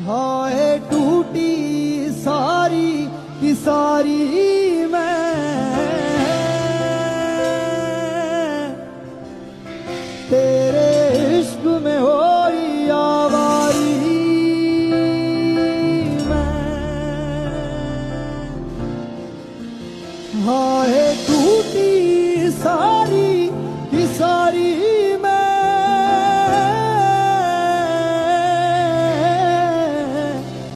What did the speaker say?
हाय टूटी सारी की सारी मैं तेरे इश्क में होई आवारी मैं। हाय टूटी सारी की सारी